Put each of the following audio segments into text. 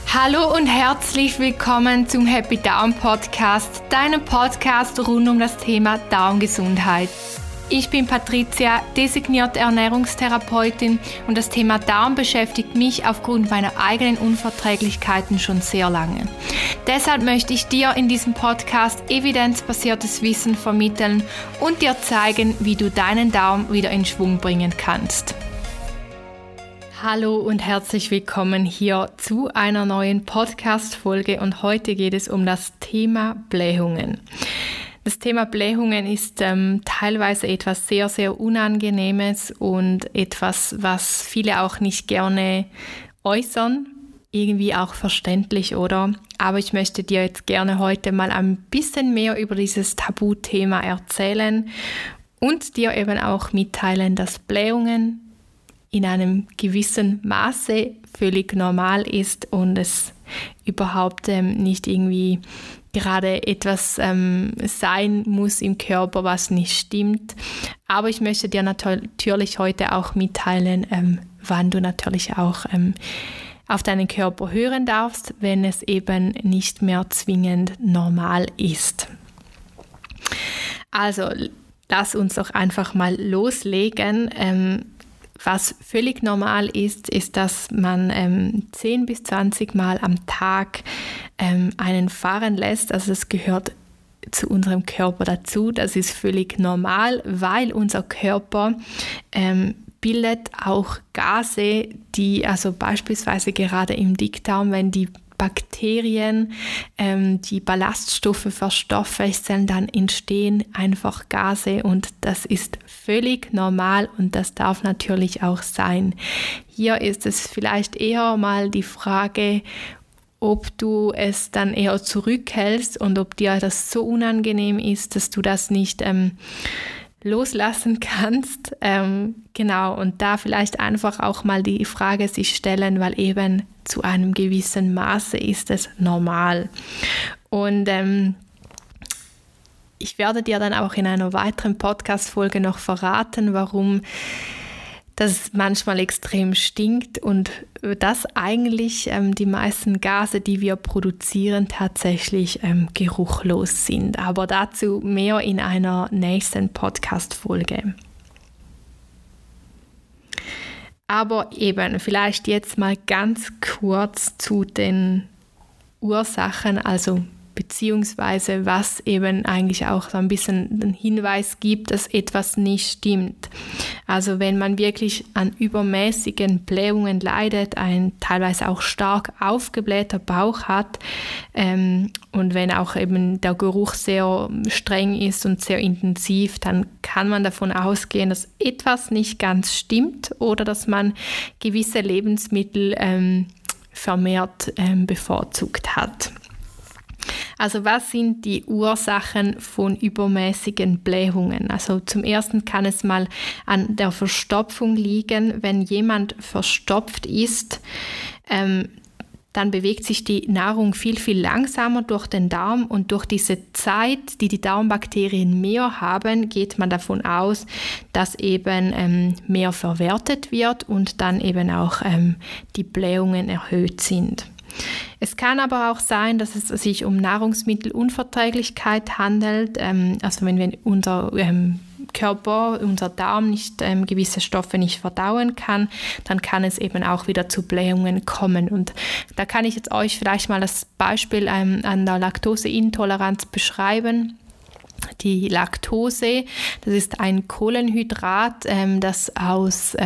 Hallo und herzlich willkommen zum Happy Darm Podcast, deinem Podcast rund um das Thema Darmgesundheit. Ich bin Patricia, designierte Ernährungstherapeutin, und das Thema Darm beschäftigt mich aufgrund meiner eigenen Unverträglichkeiten schon sehr lange. Deshalb möchte ich dir in diesem Podcast evidenzbasiertes Wissen vermitteln und dir zeigen, wie du deinen Darm wieder in Schwung bringen kannst. Hallo und herzlich willkommen hier zu einer neuen Podcast-Folge, und heute geht es um das Thema Blähungen. Das Thema Blähungen ist teilweise etwas sehr, sehr Unangenehmes und etwas, was viele auch nicht gerne äußern. Irgendwie auch verständlich, oder? Aber ich möchte dir jetzt gerne heute mal ein bisschen mehr über dieses Tabuthema erzählen und dir eben auch mitteilen, dass Blähungen in einem gewissen Maße völlig normal ist und es überhaupt nicht irgendwie gerade etwas sein muss im Körper, was nicht stimmt. Aber ich möchte dir natürlich heute auch mitteilen, wann du natürlich auch auf deinen Körper hören darfst, wenn es eben nicht mehr zwingend normal ist. Also lass uns doch einfach mal loslegen. Was völlig normal ist, dass man 10 bis 20 Mal am Tag einen fahren lässt. Also das gehört zu unserem Körper dazu. Das ist völlig normal, weil unser Körper bildet auch Gase, die also beispielsweise gerade im Dickdarm, wenn die Bakterien die Ballaststoffe verstoffwechseln, dann entstehen einfach Gase, und das ist völlig normal und das darf natürlich auch sein. Hier ist es vielleicht eher mal die Frage, ob du es dann eher zurückhältst und ob dir das so unangenehm ist, dass du das nicht loslassen kannst. Genau, und da vielleicht einfach auch mal die Frage sich stellen, weil eben zu einem gewissen Maße ist es normal. Und ich werde dir dann auch in einer weiteren Podcast-Folge noch verraten, warum das manchmal extrem stinkt und dass eigentlich die meisten Gase, die wir produzieren, tatsächlich geruchlos sind. Aber dazu mehr in einer nächsten Podcast-Folge. Aber eben vielleicht jetzt mal ganz kurz zu den Ursachen, also beziehungsweise was eben eigentlich auch so ein bisschen den Hinweis gibt, dass etwas nicht stimmt. Also wenn man wirklich an übermäßigen Blähungen leidet, ein teilweise auch stark aufgeblähter Bauch hat und wenn auch eben der Geruch sehr streng ist und sehr intensiv, dann kann man davon ausgehen, dass etwas nicht ganz stimmt oder dass man gewisse Lebensmittel vermehrt bevorzugt hat. Also was sind die Ursachen von übermäßigen Blähungen? Also zum Ersten kann es mal an der Verstopfung liegen. Wenn jemand verstopft ist, dann bewegt sich die Nahrung viel, viel langsamer durch den Darm, und durch diese Zeit, die die Darmbakterien mehr haben, geht man davon aus, dass eben mehr verwertet wird und dann eben auch die Blähungen erhöht sind. Es kann aber auch sein, dass es sich um Nahrungsmittelunverträglichkeit handelt, also wenn unser Körper, unser Darm nicht gewisse Stoffe nicht verdauen kann, dann kann es eben auch wieder zu Blähungen kommen. Und da kann ich jetzt euch vielleicht mal das Beispiel an der Laktoseintoleranz beschreiben. Die Laktose, das ist ein Kohlenhydrat, das aus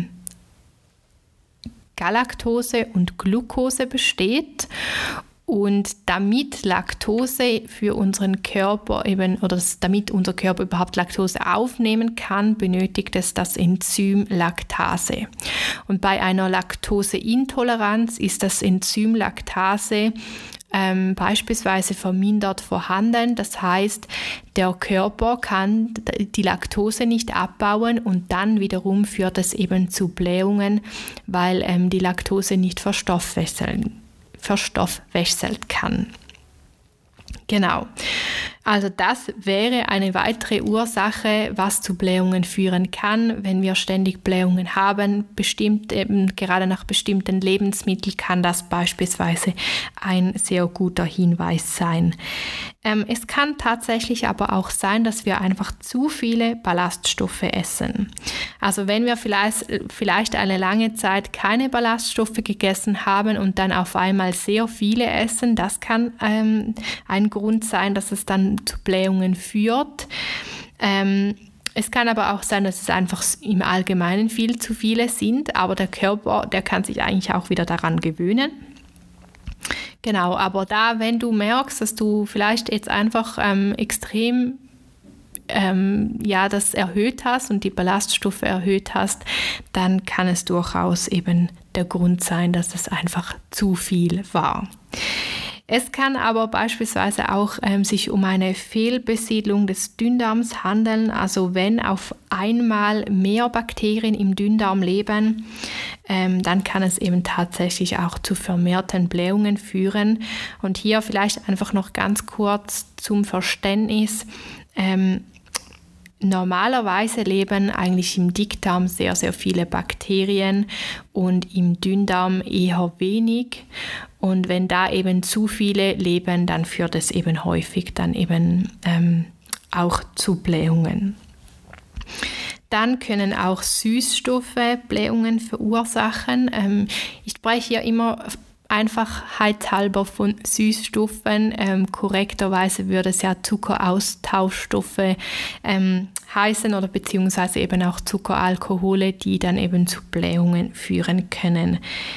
Galaktose und Glucose besteht, und damit Laktose für unseren Körper damit unser Körper überhaupt Laktose aufnehmen kann, benötigt es das Enzym Laktase. Und bei einer Laktoseintoleranz ist das Enzym Laktase beispielsweise vermindert vorhanden. Das heißt, der Körper kann die Laktose nicht abbauen, und dann wiederum führt es eben zu Blähungen, weil die Laktose nicht verstoffwechselt kann. Genau. Also das wäre eine weitere Ursache, was zu Blähungen führen kann. Wenn wir ständig Blähungen haben, gerade nach bestimmten Lebensmitteln, kann das beispielsweise ein sehr guter Hinweis sein. Es kann tatsächlich aber auch sein, dass wir einfach zu viele Ballaststoffe essen. Also wenn wir vielleicht eine lange Zeit keine Ballaststoffe gegessen haben und dann auf einmal sehr viele essen, das kann ein Grund sein, dass es dann zu Blähungen führt. Es kann aber auch sein, dass es einfach im Allgemeinen viel zu viele sind, aber der Körper, der kann sich eigentlich auch wieder daran gewöhnen. Genau, aber wenn du merkst, dass du vielleicht jetzt einfach extrem das erhöht hast und die Ballaststoffe erhöht hast, dann kann es durchaus eben der Grund sein, dass es einfach zu viel war. Es kann aber beispielsweise auch sich um eine Fehlbesiedlung des Dünndarms handeln, also wenn auf einmal mehr Bakterien im Dünndarm leben, dann kann es eben tatsächlich auch zu vermehrten Blähungen führen. Und hier vielleicht einfach noch ganz kurz zum Verständnis. Normalerweise leben eigentlich im Dickdarm sehr, sehr viele Bakterien und im Dünndarm eher wenig. Und wenn da eben zu viele leben, dann führt es eben häufig dann eben auch zu Blähungen. Dann können auch Süßstoffe Blähungen verursachen. Ich spreche hier immer einfachheitshalber von Süßstoffen. Korrekterweise würde es ja Zuckeraustauschstoffe heißen oder beziehungsweise eben auch Zuckeralkohole, die dann eben zu Blähungen führen können,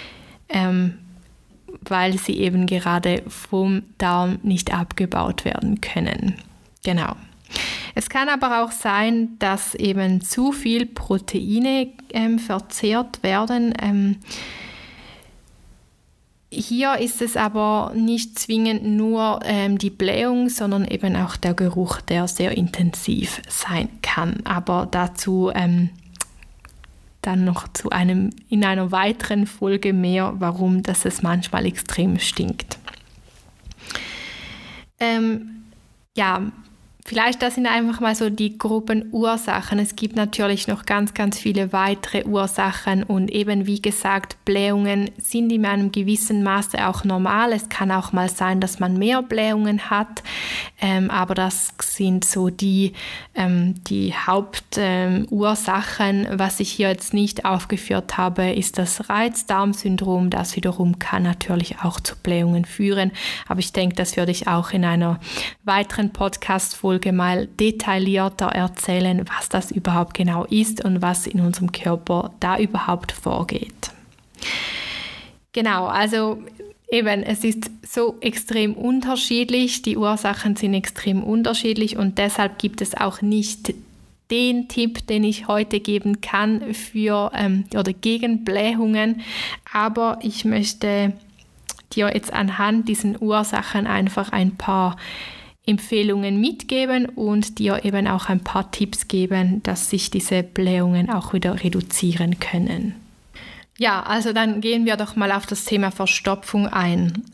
weil sie eben gerade vom Darm nicht abgebaut werden können. Genau. Es kann aber auch sein, dass eben zu viel Proteine verzehrt werden. Hier ist es aber nicht zwingend nur die Blähung, sondern eben auch der Geruch, der sehr intensiv sein kann. Aber dazu dann noch in einer weiteren Folge mehr, warum das es manchmal extrem stinkt. Vielleicht das sind einfach mal so die groben Ursachen. Es gibt natürlich noch ganz, ganz viele weitere Ursachen und eben wie gesagt, Blähungen sind in einem gewissen Maße auch normal. Es kann auch mal sein, dass man mehr Blähungen hat, aber das sind so die Hauptursachen. Was ich hier jetzt nicht aufgeführt habe, ist das Reizdarmsyndrom. Das wiederum kann natürlich auch zu Blähungen führen, aber ich denke, das würde ich auch in einer weiteren Podcast-Folge mal detaillierter erzählen, was das überhaupt genau ist und was in unserem Körper da überhaupt vorgeht. Genau, also eben, es ist so extrem unterschiedlich, die Ursachen sind extrem unterschiedlich und deshalb gibt es auch nicht den Tipp, den ich heute geben kann für oder gegen Blähungen, aber ich möchte dir jetzt anhand diesen Ursachen einfach ein paar Empfehlungen mitgeben und dir eben auch ein paar Tipps geben, dass sich diese Blähungen auch wieder reduzieren können. Ja, also dann gehen wir doch mal auf das Thema Verstopfung ein.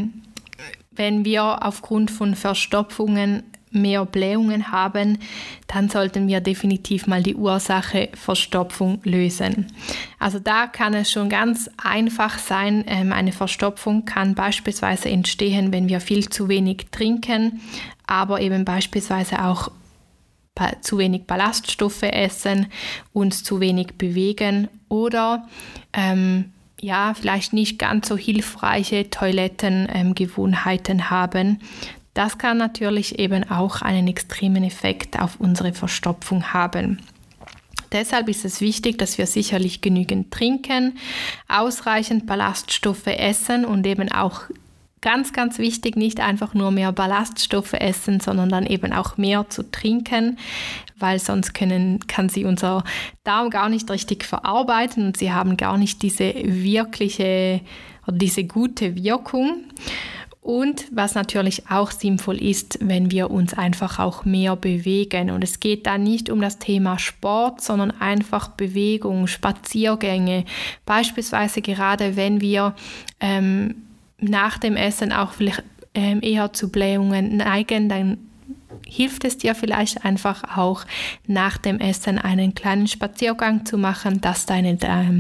Wenn wir aufgrund von Verstopfungen mehr Blähungen haben, dann sollten wir definitiv mal die Ursache Verstopfung lösen. Also da kann es schon ganz einfach sein. Eine Verstopfung kann beispielsweise entstehen, wenn wir viel zu wenig trinken, aber eben beispielsweise auch zu wenig Ballaststoffe essen, uns zu wenig bewegen oder vielleicht nicht ganz so hilfreiche Toilettengewohnheiten haben. Das kann natürlich eben auch einen extremen Effekt auf unsere Verstopfung haben. Deshalb ist es wichtig, dass wir sicherlich genügend trinken, ausreichend Ballaststoffe essen und eben auch ganz, ganz wichtig, nicht einfach nur mehr Ballaststoffe essen, sondern dann eben auch mehr zu trinken, weil sonst kann sie unser Darm gar nicht richtig verarbeiten und sie haben gar nicht diese wirkliche oder diese gute Wirkung. Und was natürlich auch sinnvoll ist, wenn wir uns einfach auch mehr bewegen. Und es geht da nicht um das Thema Sport, sondern einfach Bewegung, Spaziergänge. Beispielsweise gerade wenn wir nach dem Essen auch vielleicht eher zu Blähungen neigen, dann hilft es dir vielleicht einfach auch nach dem Essen einen kleinen Spaziergang zu machen, dass deine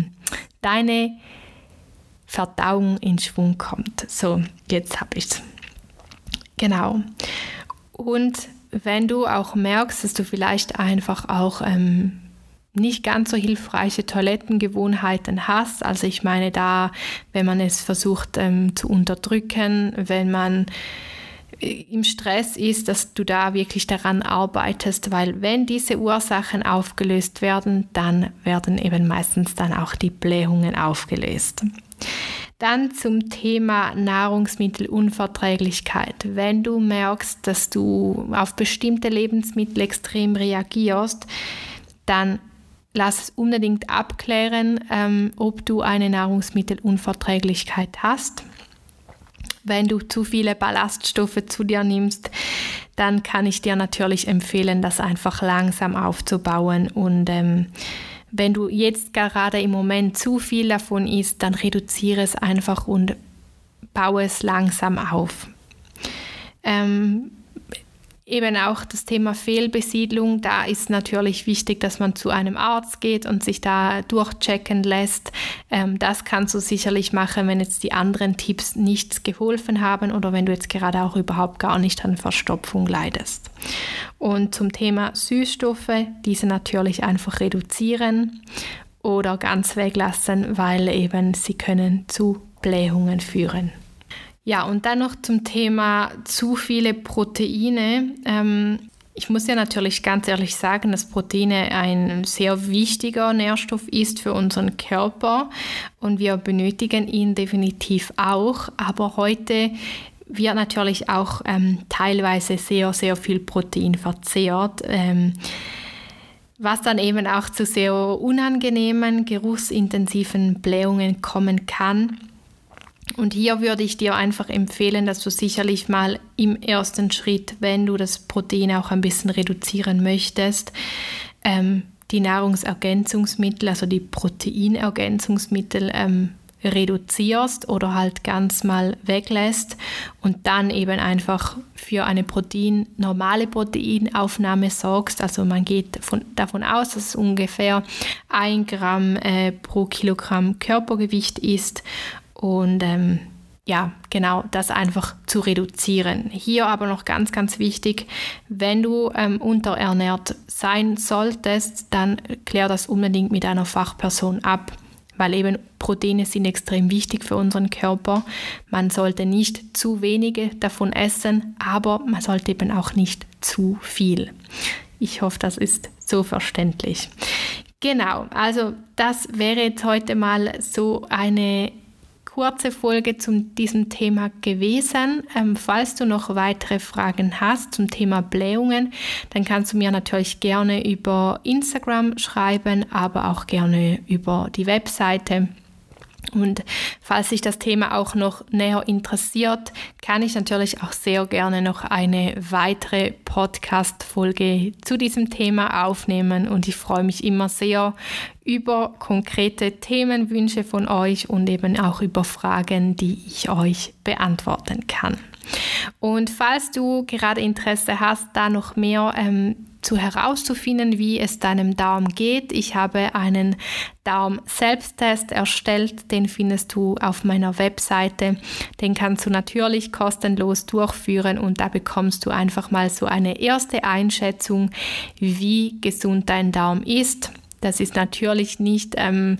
Verdauung in Schwung kommt. So, jetzt habe ich es. Genau. Und wenn du auch merkst, dass du vielleicht einfach auch nicht ganz so hilfreiche Toilettengewohnheiten hast, also ich meine da, wenn man es versucht zu unterdrücken, wenn man im Stress ist, dass du da wirklich daran arbeitest, weil wenn diese Ursachen aufgelöst werden, dann werden eben meistens dann auch die Blähungen aufgelöst. Dann zum Thema Nahrungsmittelunverträglichkeit. Wenn du merkst, dass du auf bestimmte Lebensmittel extrem reagierst, dann lass es unbedingt abklären, ob du eine Nahrungsmittelunverträglichkeit hast. Wenn du zu viele Ballaststoffe zu dir nimmst, dann kann ich dir natürlich empfehlen, das einfach langsam aufzubauen. Und wenn du jetzt gerade im Moment zu viel davon isst, dann reduziere es einfach und baue es langsam auf. Eben auch das Thema Fehlbesiedlung, da ist natürlich wichtig, dass man zu einem Arzt geht und sich da durchchecken lässt. Das kannst du sicherlich machen, wenn jetzt die anderen Tipps nichts geholfen haben oder wenn du jetzt gerade auch überhaupt gar nicht an Verstopfung leidest. Und zum Thema Süßstoffe, diese natürlich einfach reduzieren oder ganz weglassen, weil eben sie können zu Blähungen führen. Ja, und dann noch zum Thema zu viele Proteine. Ich muss ja natürlich ganz ehrlich sagen, dass Proteine ein sehr wichtiger Nährstoff ist für unseren Körper und wir benötigen ihn definitiv auch. Aber heute wird natürlich auch teilweise sehr, sehr viel Protein verzehrt, was dann eben auch zu sehr unangenehmen, geruchsintensiven Blähungen kommen kann. Und hier würde ich dir einfach empfehlen, dass du sicherlich mal im ersten Schritt, wenn du das Protein auch ein bisschen reduzieren möchtest, die Nahrungsergänzungsmittel, also die Proteinergänzungsmittel reduzierst oder halt ganz mal weglässt und dann eben einfach für eine normale Proteinaufnahme sorgst. Also man geht davon aus, dass es ungefähr 1 Gramm pro Kilogramm Körpergewicht ist. Und genau, das einfach zu reduzieren. Hier aber noch ganz, ganz wichtig, wenn du unterernährt sein solltest, dann klär das unbedingt mit einer Fachperson ab, weil eben Proteine sind extrem wichtig für unseren Körper. Man sollte nicht zu wenige davon essen, aber man sollte eben auch nicht zu viel. Ich hoffe, das ist so verständlich. Genau, also das wäre jetzt heute mal so eine kurze Folge zu diesem Thema gewesen. Falls du noch weitere Fragen hast zum Thema Blähungen, dann kannst du mir natürlich gerne über Instagram schreiben, aber auch gerne über die Webseite. Und falls dich das Thema auch noch näher interessiert, kann ich natürlich auch sehr gerne noch eine weitere Podcast-Folge zu diesem Thema aufnehmen. Und ich freue mich immer sehr über konkrete Themenwünsche von euch und eben auch über Fragen, die ich euch beantworten kann. Und falls du gerade Interesse hast, da noch mehr herauszufinden, wie es deinem Darm geht. Ich habe einen Darm-Selbsttest erstellt, den findest du auf meiner Webseite. Den kannst du natürlich kostenlos durchführen und da bekommst du einfach mal so eine erste Einschätzung, wie gesund dein Darm ist. Das ist natürlich nicht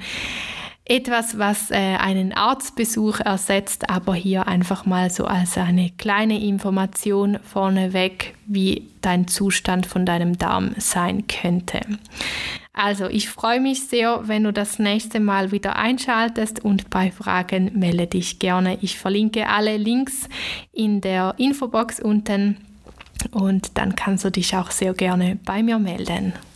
etwas, was einen Arztbesuch ersetzt, aber hier einfach mal so als eine kleine Information vorneweg, wie dein Zustand von deinem Darm sein könnte. Also ich freue mich sehr, wenn du das nächste Mal wieder einschaltest und bei Fragen melde dich gerne. Ich verlinke alle Links in der Infobox unten und dann kannst du dich auch sehr gerne bei mir melden.